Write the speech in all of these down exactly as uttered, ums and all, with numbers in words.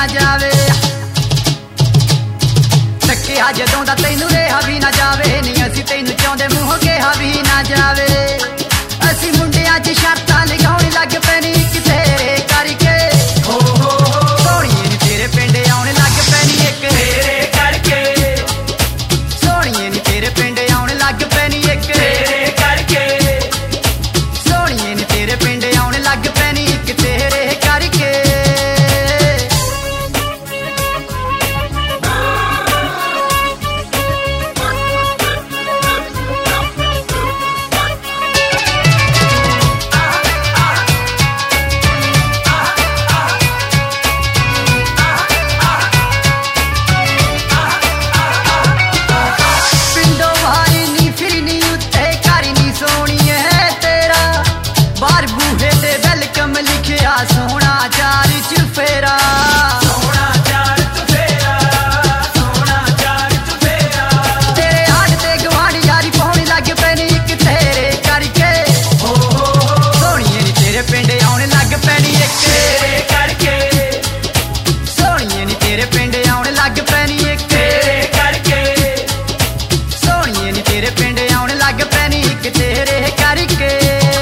जावे। टक्किया जदों दा तैनू रेहा भी ना जावे, नी असी तैनू चाहुंदे मूंहों केहा भी ना जावे। असी मुंडियां च शर्तां लगाउण लग पैनी इक तेरे करके, हो हो हो सोहणीए नी तेरे पिंड आउण लग पैनी इक तेरे करके, सोहणीए नी तेरे पिंड आउण लग पैनी इक तेरे करके, सोहणीए नी तेरे पिंड आउण लग पैनी इक तेरे करके। सोना चार चुफेरा, सोना चार चुफेरा, सोना चार चुफेरा, तेरे हाथ ते गवांढी यारी पौनी लग पैनी इक तेरे करके, हो हो हो सोहणीए नी तेरे पिंड आउण लग पैनी इक तेरे करके, सोहणीए नी तेरे पिंड आउण लग पैनी इक तेरे करके, सोहणीए नी तेरे पिंड आउण लग पैनी इक तेरे करके।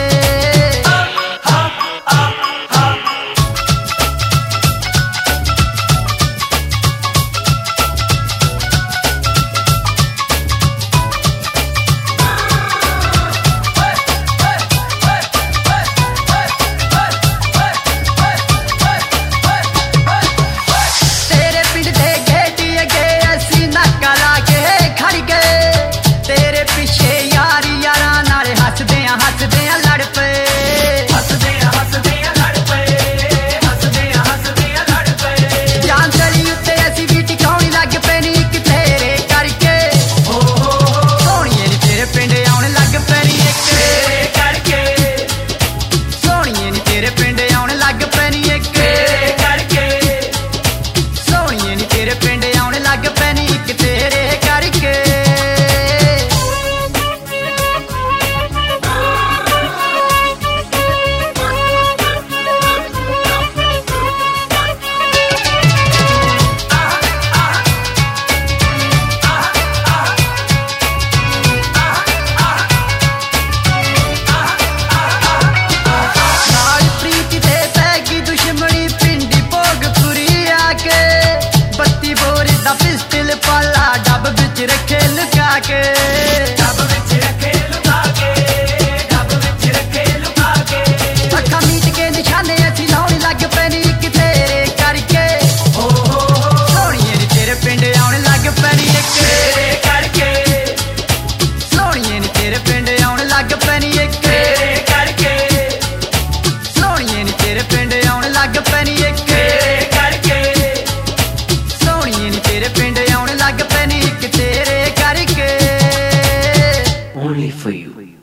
पिस्टल पाला डब बिच रखे लुका के, डब बिच रखे लुका के, डब बिच रखे लुका के, अखा मीट के निशाने असी लाउण लग पैनी इक तेरे करके, हो हो हो सोहणीए नी तेरे पिंड आउण लग पैनी इक तेरे करके, सोहणीए नी तेरे पिंड आउण लग पैनी इक तेरे करके, सोहणीए नी तेरे पिंड आउण लग पैनी इक तेरे करके, सोहणीए नी तेरे पिंड आउण लग पैनी इक तेरे करके। Only for you.